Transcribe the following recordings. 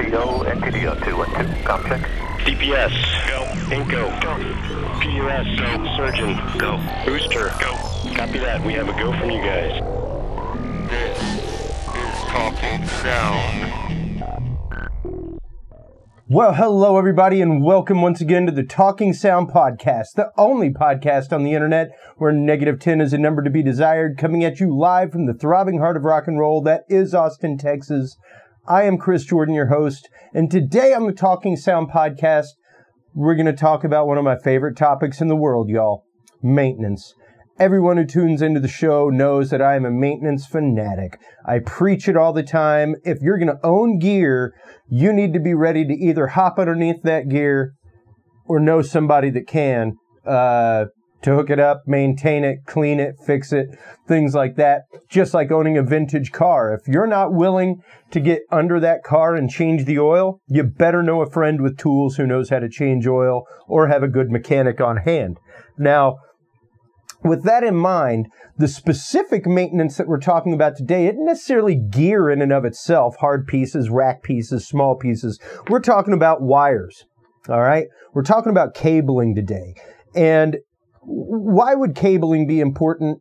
Torpedo, NTD 212, com check. DPS, go. Inco, go. PUS, go. Surgeon, go. Booster, go. Copy that. We have a go from you guys. This is Talking Sound. Well, hello everybody, and welcome once again to the Talking Sound Podcast, the only podcast on the internet where negative 10 is a number to be desired, coming at you live from the throbbing heart of rock and roll that is Austin, Texas. I am Chris Jordan, your host, and today on the Talking Sound Podcast, we're going to talk about one of my favorite topics in the world, y'all, maintenance. Everyone who tunes into the show knows that I am a maintenance fanatic. I preach it all the time. If you're going to own gear, you need to be ready to either hop underneath that gear or know somebody that can to hook it up, maintain it, clean it, fix it, things like that. Just like owning a vintage car. If you're not willing to get under that car and change the oil, you better know a friend with tools who knows how to change oil or have a good mechanic on hand. Now, with that in mind, the specific maintenance that we're talking about today isn't necessarily gear in and of itself, hard pieces, rack pieces, small pieces. We're talking about wires, all right? We're talking about cabling today. And why would cabling be important?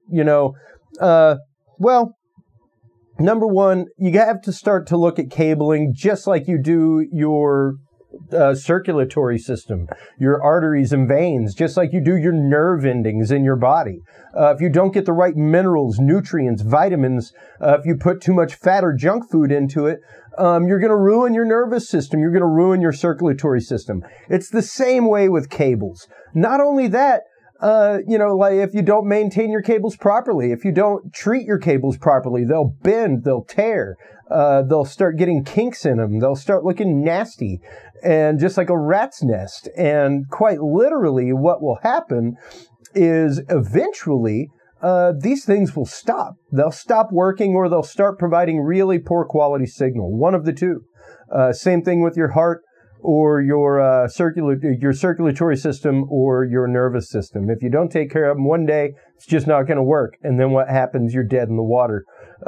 Well, number one, you have to start to look at cabling just like you do your circulatory system, your arteries and veins, just like you do your nerve endings in your body. If you don't get the right minerals, nutrients, vitamins, if you put too much fat or junk food into it, you're going to ruin your nervous system. You're going to ruin your circulatory system. It's the same way with cables. Not only that, like if you don't maintain your cables properly, if you don't treat your cables properly, they'll bend, they'll tear, they'll start getting kinks in them, they'll start looking nasty, and just like a rat's nest. And quite literally, what will happen is eventually, these things will stop. They'll stop working, or they'll start providing really poor quality signal. One of the two. Same thing with your heart, or your circulatory system, or your nervous system. If you don't take care of them one day, it's just not going to work. And then what happens? You're dead in the water.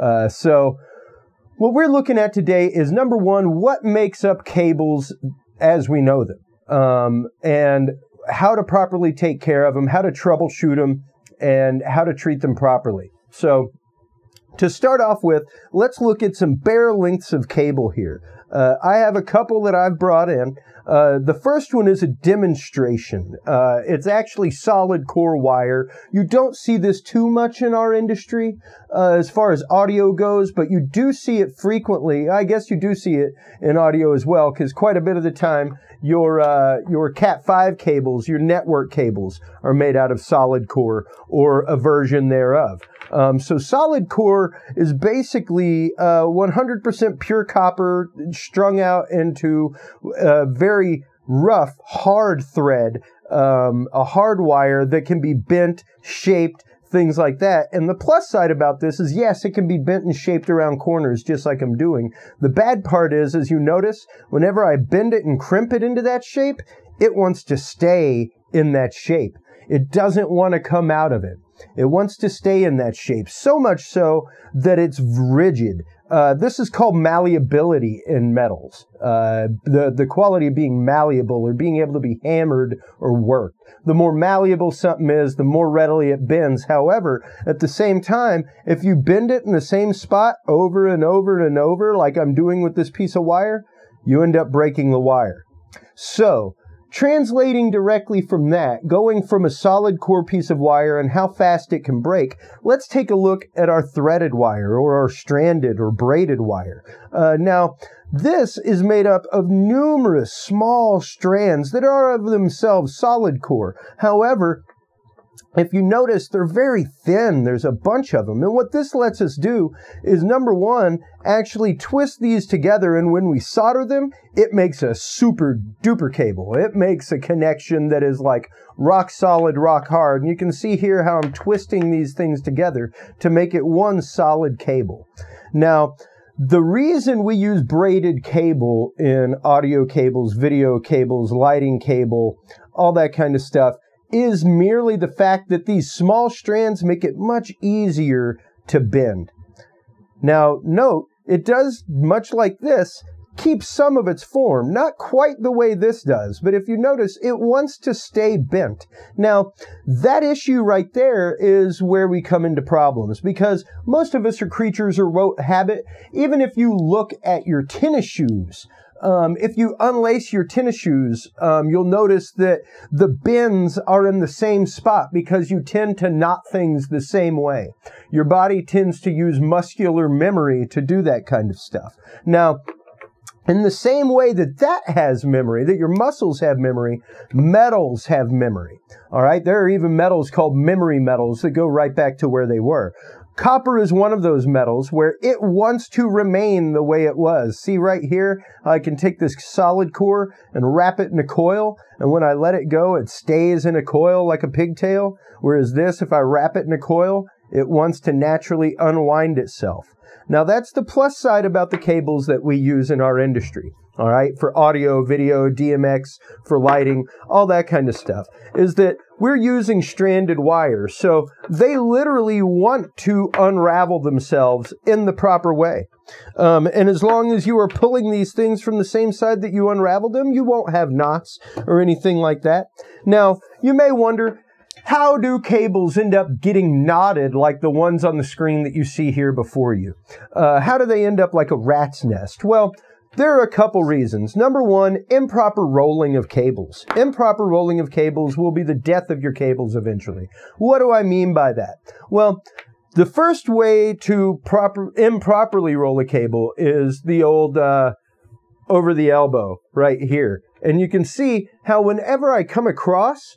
So what we're looking at today is, number one, what makes up cables as we know them, and how to properly take care of them, how to troubleshoot them, and how to treat them properly. So to start off with, let's look at some bare lengths of cable here. I have a couple that I've brought in. The first one is a demonstration. It's actually solid core wire. You don't see this too much in our industry as far as audio goes, but you do see it frequently. I guess you do see it in audio as well, because quite a bit of the time your Cat5 cables, your network cables, are made out of solid core or a version thereof. So solid core is basically 100% pure copper strung out into a very rough, hard thread, a hard wire that can be bent, shaped, things like that. And the plus side about this is, yes, it can be bent and shaped around corners just like I'm doing. The bad part is, as you notice, whenever I bend it and crimp it into that shape, it wants to stay in that shape. It doesn't want to come out of it. It wants to stay in that shape, so much so that it's rigid. This is called malleability in metals. The quality of being malleable, or being able to be hammered or worked. The more malleable something is, the more readily it bends. However, at the same time, if you bend it in the same spot over and over and over, like I'm doing with this piece of wire, you end up breaking the wire. So, translating directly from that, going from a solid core piece of wire and how fast it can break, let's take a look at our threaded wire, or our stranded or braided wire. Now, this is made up of numerous small strands that are of themselves solid core. However, if you notice, they're very thin. There's a bunch of them. And what this lets us do is, number one, actually twist these together. And when we solder them, it makes a super duper cable. It makes a connection that is like rock solid, rock hard. And you can see here how I'm twisting these things together to make it one solid cable. Now, the reason we use braided cable in audio cables, video cables, lighting cable, all that kind of stuff, is merely the fact that these small strands make it much easier to bend. Now, note, it does, much like this, keeps some of its form, not quite the way this does, but if you notice, it wants to stay bent. Now, that issue right there is where we come into problems, because most of us are creatures of rote habit. Even if you look at your tennis shoes, if you unlace your tennis shoes, you'll notice that the bends are in the same spot because you tend to knot things the same way. Your body tends to use muscular memory to do that kind of stuff. Now, in the same way that has memory, that your muscles have memory, metals have memory. All right? There are even metals called memory metals that go right back to where they were. Copper is one of those metals where it wants to remain the way it was. See right here, I can take this solid core and wrap it in a coil, and when I let it go, it stays in a coil like a pigtail, whereas this, if I wrap it in a coil, it wants to naturally unwind itself. Now, that's the plus side about the cables that we use in our industry, all right, for audio, video, DMX, for lighting, all that kind of stuff, is that we're using stranded wires. So they literally want to unravel themselves in the proper way. And as long as you are pulling these things from the same side that you unravel them, you won't have knots or anything like that. Now, you may wonder, how do cables end up getting knotted like the ones on the screen that you see here before you? How do they end up like a rat's nest? Well, there are a couple reasons. Number one, improper rolling of cables. Improper rolling of cables will be the death of your cables eventually. What do I mean by that? Well, the first way to improperly roll a cable is the old over the elbow right here. And you can see how whenever I come across,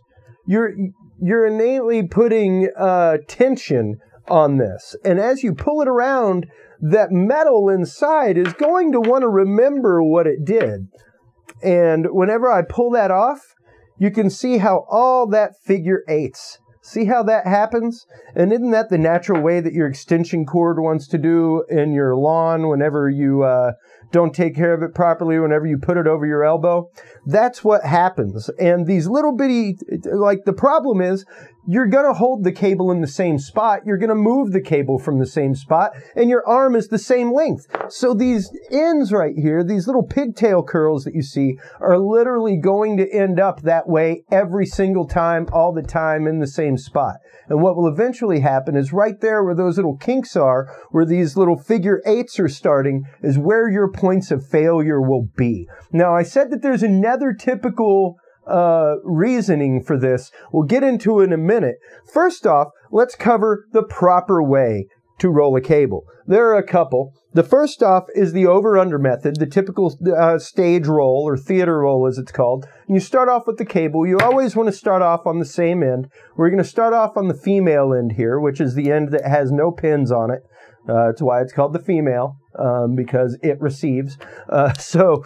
you're innately putting tension on this. And as you pull it around, that metal inside is going to want to remember what it did. And whenever I pull that off, you can see how all that figure eights. See how that happens? And isn't that the natural way that your extension cord wants to do in your lawn whenever you don't take care of it properly, whenever you put it over your elbow? That's what happens. And these little bitty, like the problem is, you're going to hold the cable in the same spot. You're going to move the cable from the same spot, and your arm is the same length. So these ends right here, these little pigtail curls that you see, are literally going to end up that way every single time, all the time, in the same spot. And what will eventually happen is right there where those little kinks are, where these little figure eights are starting, is where your points of failure will be. Now, I said that there's another typical reasoning for this. We'll get into it in a minute. First off, let's cover the proper way to roll a cable. There are a couple. The first off is the over-under method, the typical stage roll or theater roll as it's called. You start off with the cable. You always want to start off on the same end. We're going to start off on the female end here, which is the end that has no pins on it. That's why it's called the female, because it receives. So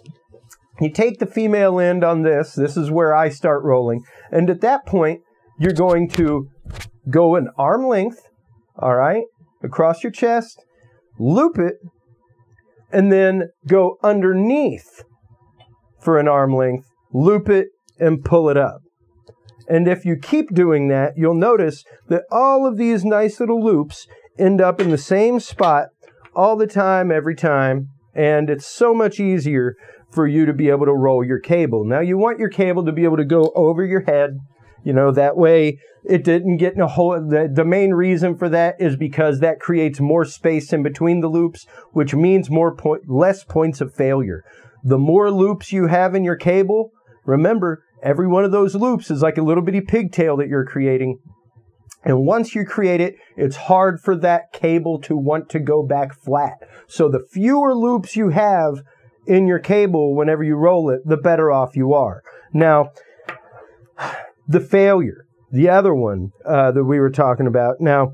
you take the female end on this. This is where I start rolling. And at that point, you're going to go an arm length, all right, across your chest, loop it, and then go underneath for an arm length, loop it, and pull it up. And if you keep doing that, you'll notice that all of these nice little loops end up in the same spot all the time, every time, and it's so much easier for you to be able to roll your cable. Now, you want your cable to be able to go over your head, that way it didn't get in a hole. The main reason for that is because that creates more space in between the loops, which means less points of failure. The more loops you have in your cable, remember, every one of those loops is like a little bitty pigtail that you're creating. And once you create it, it's hard for that cable to want to go back flat. So the fewer loops you have in your cable whenever you roll it, the better off you are. Now, the failure, the other one that we were talking about. Now,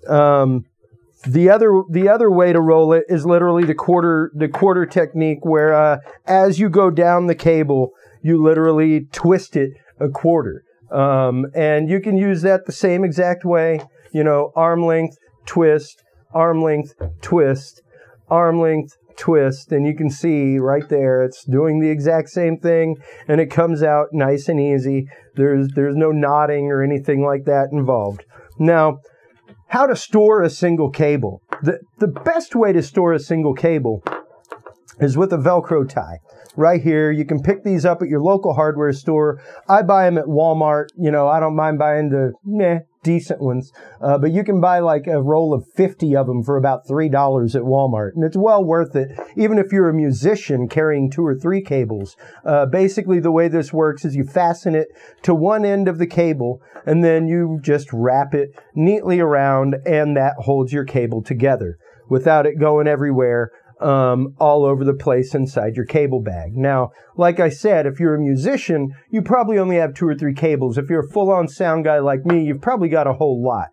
the other way to roll it is literally the quarter technique, where as you go down the cable, you literally twist it a quarter. And you can use that the same exact way, arm length, twist, arm length, twist, arm length, twist, and you can see right there it's doing the exact same thing, and it comes out nice and easy. There's no knotting or anything like that involved. Now, how to store a single cable. The best way to store a single cable is with a Velcro tie. Right here, you can pick these up at your local hardware store. I buy them at Walmart. You know, I don't mind buying the decent ones, but you can buy like a roll of 50 of them for about $3 at Walmart, and it's well worth it, even if you're a musician carrying 2 or 3 cables. Basically, the way this works is you fasten it to one end of the cable, and then you just wrap it neatly around, and that holds your cable together without it going everywhere. All over the place inside your cable bag. Now, like I said, if you're a musician, you probably only have 2 or 3 cables. If you're a full-on sound guy like me, you've probably got a whole lot.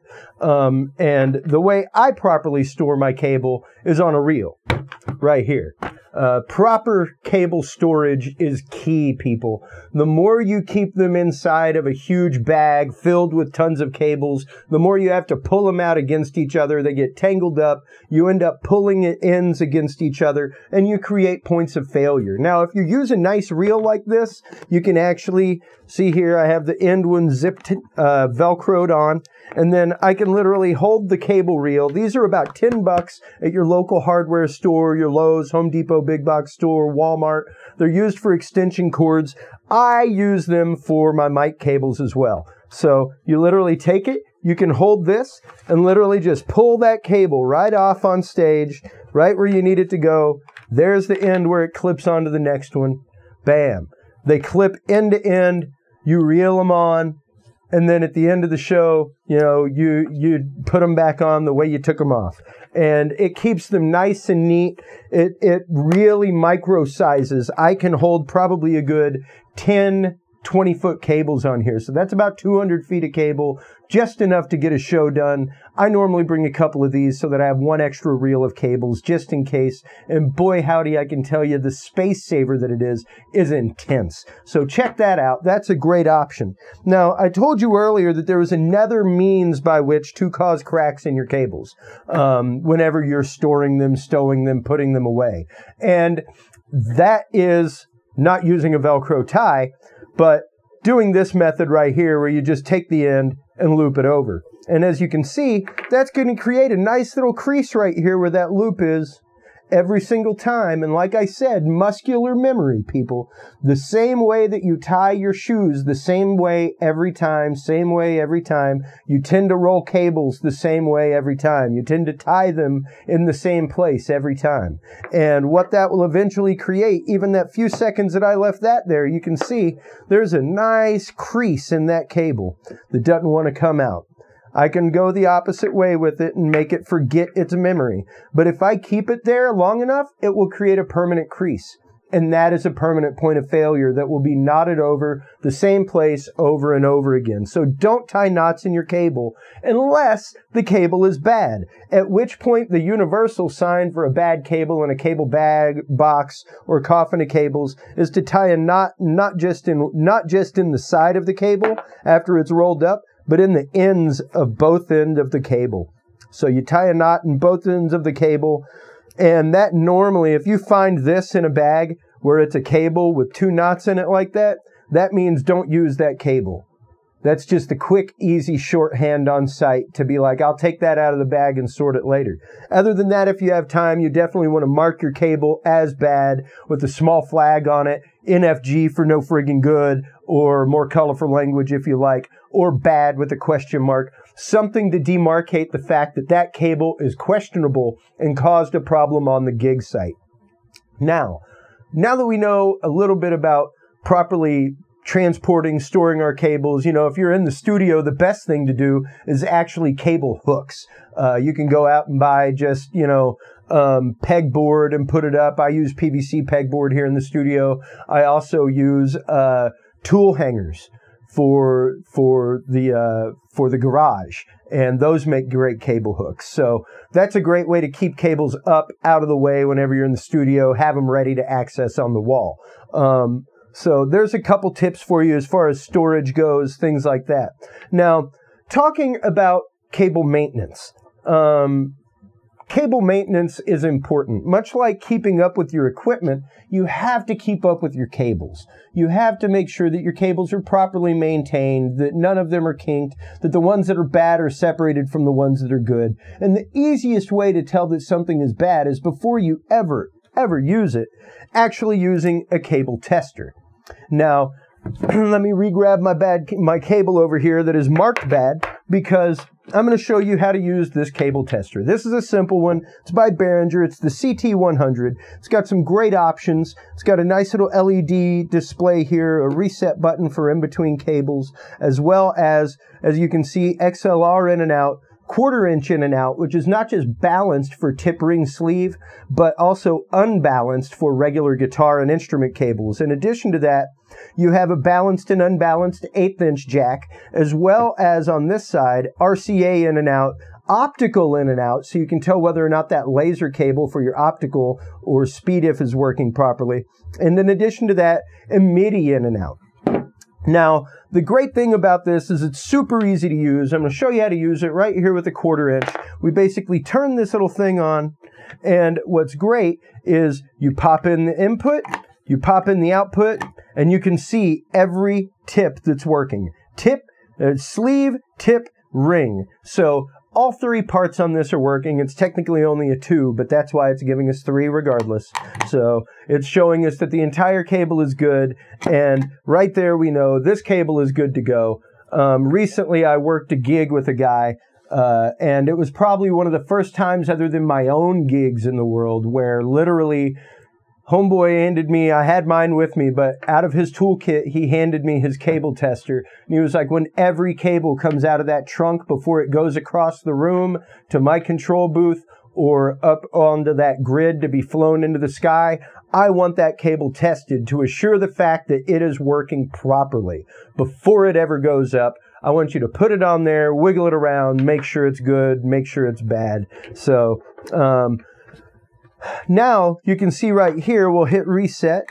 And the way I properly store my cable is on a reel, right here. Proper cable storage is key, people. The more you keep them inside of a huge bag filled with tons of cables, the more you have to pull them out against each other. They get tangled up. You end up pulling ends against each other, and you create points of failure. Now, if you use a nice reel like this, you can actually see here, I have the end one zipped, Velcroed on, and then I can literally hold the cable reel. These are about $10 at your local hardware store, your Lowe's, Home Depot, big box store, Walmart. They're used for extension cords. I use them for my mic cables as well. So you literally take it, you can hold this and literally just pull that cable right off on stage, right where you need it to go. There's the end where it clips onto the next one. Bam. They clip end to end. You reel them on. And then at the end of the show, you know, you put them back on the way you took them off. And it keeps them nice and neat. It really micro sizes. I can hold probably a good 10, 20-foot cables on here. So that's about 200 feet of cable, just enough to get a show done. I normally bring a couple of these so that I have one extra reel of cables just in case. And boy, howdy, I can tell you the space saver that it is intense. So check that out. That's a great option. Now, I told you earlier that there was another means by which to cause cracks in your cables whenever you're storing them, stowing them, putting them away. And that is not using a Velcro tie, but doing this method right here where you just take the end and loop it over. And as you can see, that's going to create a nice little crease right here where that loop is every single time. And like I said, muscular memory, people. The same way that you tie your shoes, the same way every time, same way every time. You tend to roll cables the same way every time. You tend to tie them in the same place every time. And what that will eventually create, even that few seconds that I left that there, you can see there's a nice crease in that cable that doesn't want to come out. I can go the opposite way with it and make it forget its memory. But if I keep it there long enough, it will create a permanent crease. And that is a permanent point of failure that will be knotted over the same place over and over again. So don't tie knots in your cable unless the cable is bad, at which point the universal sign for a bad cable in a cable bag, box, or coffin of cables is to tie a knot not just in the side of the cable after it's rolled up, but in the ends of both ends of the cable. So you tie a knot in both ends of the cable, and that normally, if you find this in a bag where it's a cable with 2 knots in it like that, that means don't use that cable. That's just a quick, easy shorthand on site to be like, I'll take that out of the bag and sort it later. Other than that, if you have time, you definitely want to mark your cable as bad with a small flag on it, NFG for no friggin' good, or more colorful language if you like, or bad with a question mark. Something to demarcate the fact that that cable is questionable and caused a problem on the gig site. Now that we know a little bit about properly transporting, storing our cables, you know, if you're in the studio, the best thing to do is actually cable hooks. You can go out and buy just, you know, pegboard and put it up. I use PVC pegboard here in the studio. I also use tool hangers for the garage, and those make great cable hooks. So that's a great way to keep cables up out of the way whenever you're in the studio, have them ready to access on the wall. So there's a couple tips for you as far as storage goes, things like that. Now, talking about cable maintenance. Cable maintenance is important. Much like keeping up with your equipment, you have to keep up with your cables. You have to make sure that your cables are properly maintained, that none of them are kinked, that the ones that are bad are separated from the ones that are good. And the easiest way to tell that something is bad is before you ever ever use it, actually using a cable tester. Now, let me re-grab my cable over here that is marked bad, because I'm going to show you how to use this cable tester. This is a simple one. It's by Behringer. It's the CT100. It's got some great options. It's got a nice little LED display here, a reset button for in-between cables, as well as you can see, XLR in and out, 1/4 inch in and out, which is not just balanced for tip ring sleeve, but also unbalanced for regular guitar and instrument cables. In addition to that, you have a balanced and unbalanced 1/8 inch jack, as well as on this side, RCA in and out, optical in and out, so you can tell whether or not that laser cable for your optical or SPDIF is working properly. And in addition to that, a MIDI in and out. Now, the great thing about this is it's super easy to use. I'm going to show you how to use it right here with a 1/4 inch. We basically turn this little thing on, and what's great is you pop in the input, you pop in the output, and you can see every tip that's working. Tip, sleeve, tip, ring. So all 3 parts on this are working. It's technically only a 2, but that's why it's giving us 3 regardless. So it's showing us that the entire cable is good, and right there we know this cable is good to go. Recently I worked a gig with a guy, and it was probably one of the first times other than my own gigs in the world where literally homeboy handed me, I had mine with me, but out of his toolkit, he handed me his cable tester. And he was like, when every cable comes out of that trunk before it goes across the room to my control booth or up onto that grid to be flown into the sky, I want that cable tested to assure the fact that it is working properly. Before it ever goes up, I want you to put it on there, wiggle it around, make sure it's good, make sure it's bad. So, now you can see right here, we'll hit reset,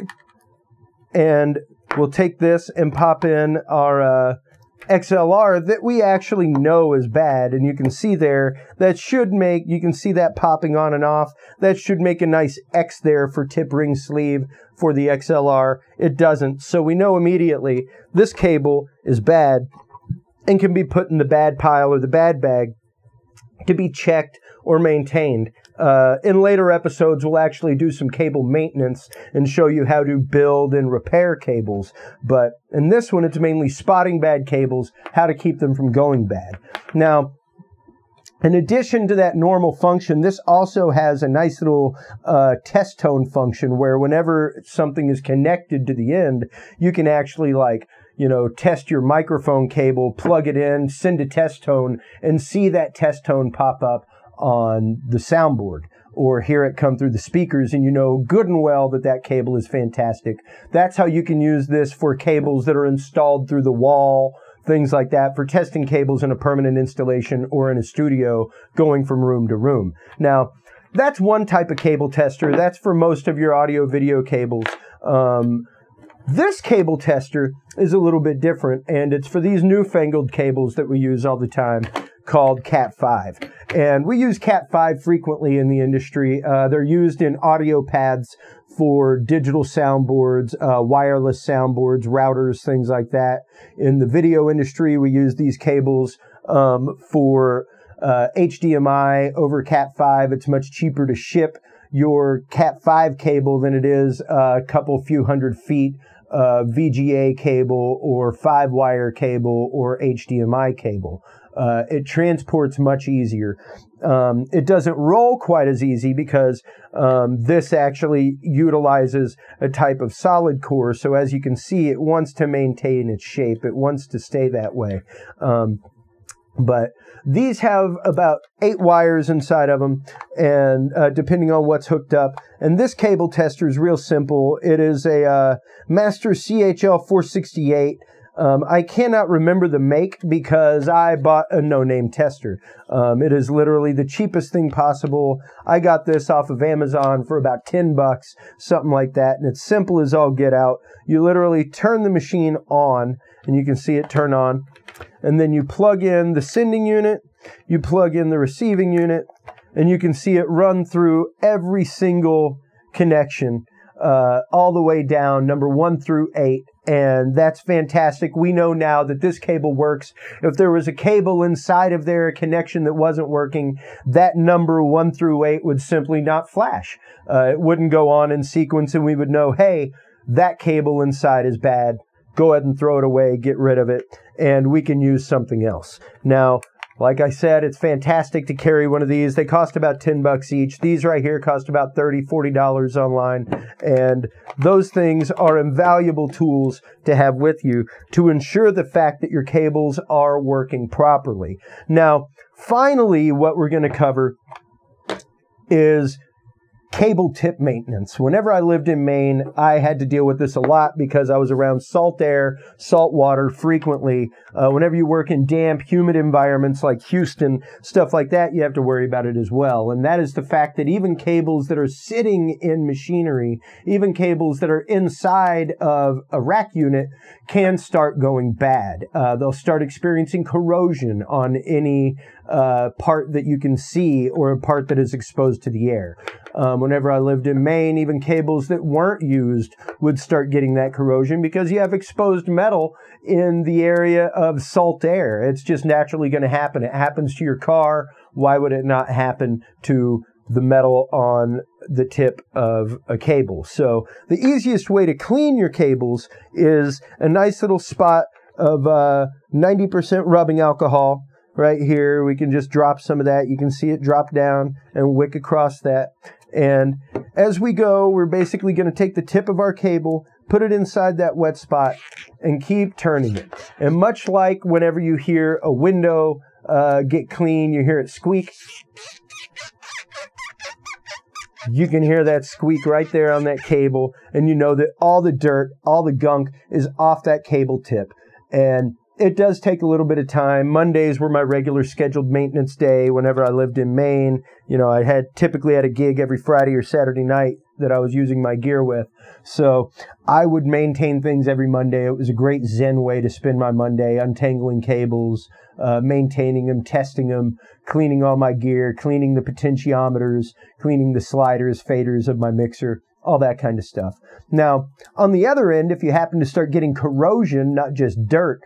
and we'll take this and pop in our XLR that we actually know is bad, and you can see there, that should make, you can see that popping on and off, that should make a nice X there for tip ring sleeve for the XLR. It doesn't, so we know immediately this cable is bad and can be put in the bad pile or the bad bag to be checked or maintained. In later episodes, we'll actually do some cable maintenance and show you how to build and repair cables. But in this one, it's mainly spotting bad cables, how to keep them from going bad. Now, in addition to that normal function, this also has a nice little test tone function where whenever something is connected to the end, you can actually test your microphone cable, plug it in, send a test tone, and see that test tone pop up on the soundboard, or hear it come through the speakers, and you know good and well that that cable is fantastic. That's how you can use this for cables that are installed through the wall, things like that, for testing cables in a permanent installation or in a studio going from room to room. Now, that's one type of cable tester. That's for most of your audio video cables. This cable tester is a little bit different, and it's for these newfangled cables that we use all the time called Cat5. And we use Cat5 frequently in the industry. They're used in audio pads for digital soundboards, wireless soundboards, routers, things like that. In the video industry, we use these cables for HDMI over Cat5. It's much cheaper to ship your Cat5 cable than it is a few hundred feet VGA cable or 5-wire cable or HDMI cable. It transports much easier. It doesn't roll quite as easy because this actually utilizes a type of solid core. So as you can see, it wants to maintain its shape. It wants to stay that way. But these have about 8 wires inside of them, and depending on what's hooked up. And this cable tester is real simple. It is a Master CHL 468. I cannot remember the make because I bought a no-name tester. It is literally the cheapest thing possible. I got this off of Amazon for about $10, something like that, and it's simple as all get out. You literally turn the machine on, and you can see it turn on, and then you plug in the sending unit, you plug in the receiving unit, and you can see it run through every single connection all the way down, number 1 through 8, and that's fantastic. We know now that this cable works. If there was a cable inside of there, a connection that wasn't working, that number 1 through 8 would simply not flash. It wouldn't go on in sequence, and we would know, hey, that cable inside is bad. Go ahead and throw it away, get rid of it, and we can use something else. Now, like I said, it's fantastic to carry one of these. They cost about $10 each. These right here cost about $30, $40 online. And those things are invaluable tools to have with you to ensure the fact that your cables are working properly. Now, finally, what we're going to cover is cable tip maintenance. Whenever I lived in Maine, I had to deal with this a lot because I was around salt air, salt water frequently. Whenever you work in damp, humid environments like Houston, stuff like that, you have to worry about it as well. And that is the fact that even cables that are sitting in machinery, even cables that are inside of a rack unit can start going bad. They'll start experiencing corrosion on any part that you can see or a part that is exposed to the air. Whenever I lived in Maine, even cables that weren't used would start getting that corrosion because you have exposed metal in the area of salt air. It's just naturally going to happen. It happens to your car. Why would it not happen to the metal on the tip of a cable? So the easiest way to clean your cables is a nice little spot of 90% rubbing alcohol. Right here, we can just drop some of that. You can see it drop down and wick across that. And as we go, we're basically going to take the tip of our cable, put it inside that wet spot, and keep turning it. And much like whenever you hear a window get clean, you hear it squeak. You can hear that squeak right there on that cable, and you know that all the dirt, all the gunk is off that cable tip. And it does take a little bit of time. Mondays were my regular scheduled maintenance day whenever I lived in Maine. You know, I typically had a gig every Friday or Saturday night that I was using my gear with. So I would maintain things every Monday. It was a great zen way to spend my Monday, untangling cables, maintaining them, testing them, cleaning all my gear, cleaning the potentiometers, cleaning the sliders, faders of my mixer, all that kind of stuff. Now, on the other end, if you happen to start getting corrosion, not just dirt,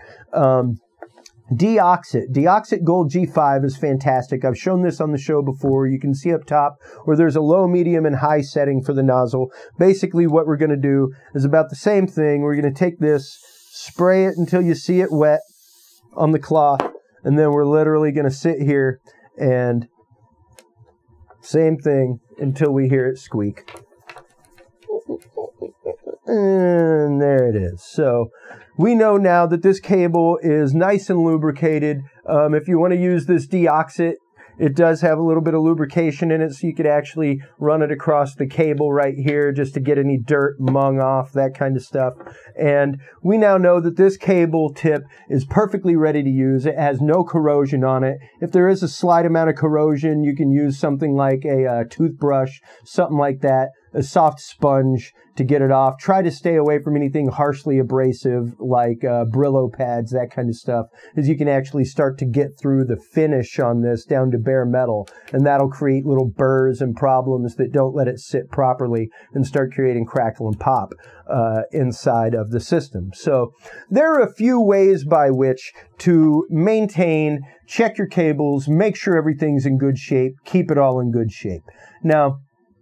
Deoxit Gold G5 is fantastic. I've shown this on the show before. You can see up top where there's a low, medium, and high setting for the nozzle. Basically, what we're going to do is about the same thing. We're going to take this, spray it until you see it wet on the cloth, and then we're literally going to sit here and same thing until we hear it squeak. And there it is. So we know now that this cable is nice and lubricated. If you want to use this Deoxit, it does have a little bit of lubrication in it, so you could actually run it across the cable right here just to get any dirt, mung off, that kind of stuff. And we now know that this cable tip is perfectly ready to use. It has no corrosion on it. If there is a slight amount of corrosion, you can use something like a toothbrush, something like that, a soft sponge to get it off. Try to stay away from anything harshly abrasive like Brillo pads, that kind of stuff, as you can actually start to get through the finish on this down to bare metal, and that'll create little burrs and problems that don't let it sit properly and start creating crackle and pop inside of the system. So there are a few ways by which to maintain, check your cables, make sure everything's in good shape, keep it all in good shape. Now,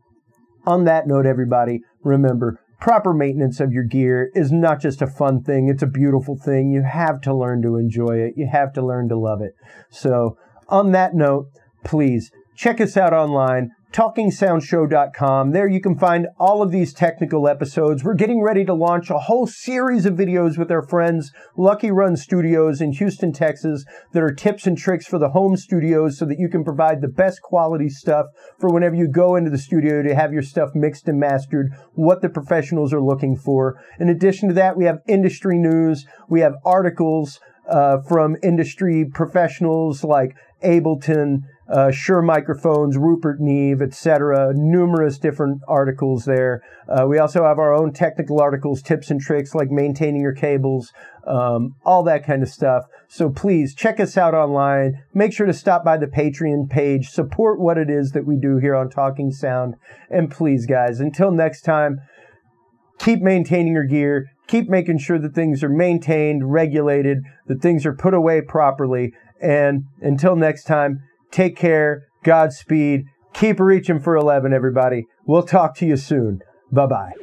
on that note, everybody, remember, proper maintenance of your gear is not just a fun thing, it's a beautiful thing. You have to learn to enjoy it. You have to learn to love it. So, on that note, please, check us out online, TalkingSoundShow.com. There you can find all of these technical episodes. We're getting ready to launch a whole series of videos with our friends, Lucky Run Studios in Houston, Texas, that are tips and tricks for the home studios so that you can provide the best quality stuff for whenever you go into the studio to have your stuff mixed and mastered, what the professionals are looking for. In addition to that, we have industry news. We have articles from industry professionals like Ableton, Shure Microphones, Rupert Neve, etc. Numerous different articles there. We also have our own technical articles, tips and tricks like maintaining your cables, all that kind of stuff. So please check us out online. Make sure to stop by the Patreon page. Support what it is that we do here on Talking Sound. And please, guys, until next time, keep maintaining your gear. keep making sure that things are maintained, regulated, that things are put away properly. And until next time, take care, Godspeed, keep reaching for 11, everybody. We'll talk to you soon. Bye-bye.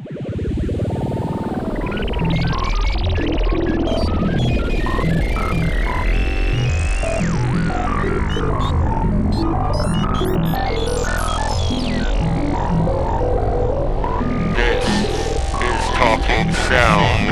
This is Talking Sound.